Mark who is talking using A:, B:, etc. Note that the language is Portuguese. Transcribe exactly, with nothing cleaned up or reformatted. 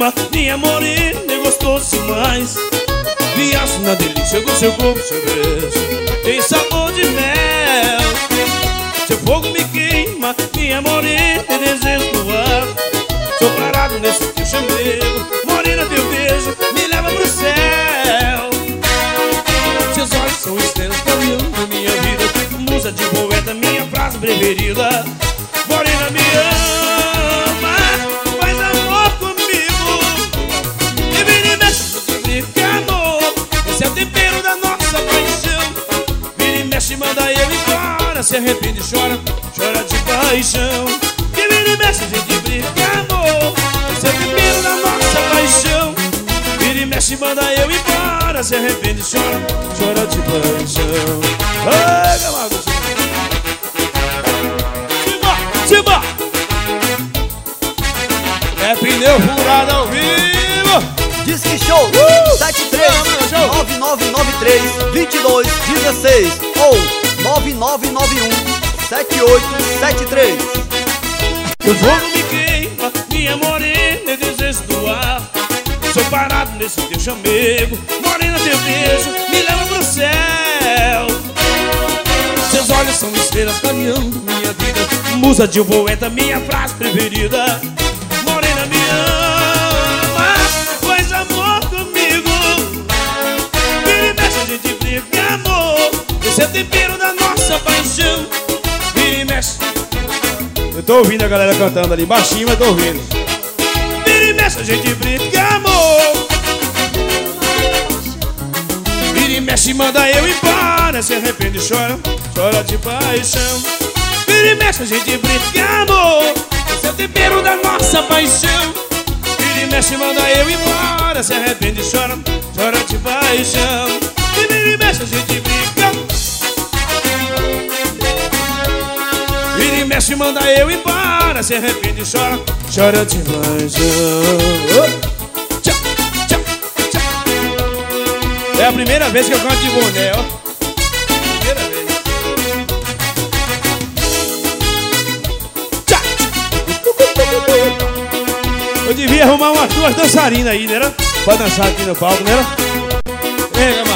A: queima, minha morena é gostoso demais. Viajo na delícia do seu corpo, seu beijo tem sabor de mel. Seu fogo me queima, minha morena é desejo do ar. Sou parado nesse teu chamego, morena teu beijo me leva pro céu. Seus olhos são estrelas caminhando minha vida, musa de poeta, minha frase preferida. Morena me ama, faz amor comigo, e vira e mexe, que amor, esse é o tempero da nossa paixão. Vira e mexe, manda eu embora, se arrepende e chora, chora de paixão. Que vira e mexe, a gente brinca, amor, esse é o tempero da nossa paixão. Vira e mexe, manda eu embora, se arrepende e chora, chora de paixão. Ai, camarada, Simba! É pneu furado ao vivo.
B: Disque Show uh! sete três nove nove nove três dois dois um seis ou nove nove nove um sete oito sete três.
A: Seu fogo me queima, minha morena é desejo do ar. Sou parado nesse teu chamego, morena teu beijo me leva pro céu. Seus olhos são estrelas caminhando minha vida, musa de um poeta, minha frase preferida. Morena me ama, faz amor comigo, vira e mexe, a gente brinca, amor, esse é o tempero da nossa paixão. Vira e mexe. Eu tô ouvindo a galera cantando ali baixinho, mas tô ouvindo. Vira e mexe, a gente brinca, amor, vira e mexe, manda eu embora, se arrepende e chora, chora de paixão. Vira e mexe, a gente brinca, amor, esse é o tempero da nossa paixão. Vira e mexe, manda eu embora, se arrepende e chora, chora de paixão. Vira e mexe, a gente brinca. Vira e mexe, manda eu embora, se arrepende e chora, chora de paixão. Tchau, tchau, tchau. É a primeira vez que eu canto de boné, ó. Primeira vez. Eu devia arrumar umas duas dançarinas aí, né? Pra dançar aqui no palco, né? Vem,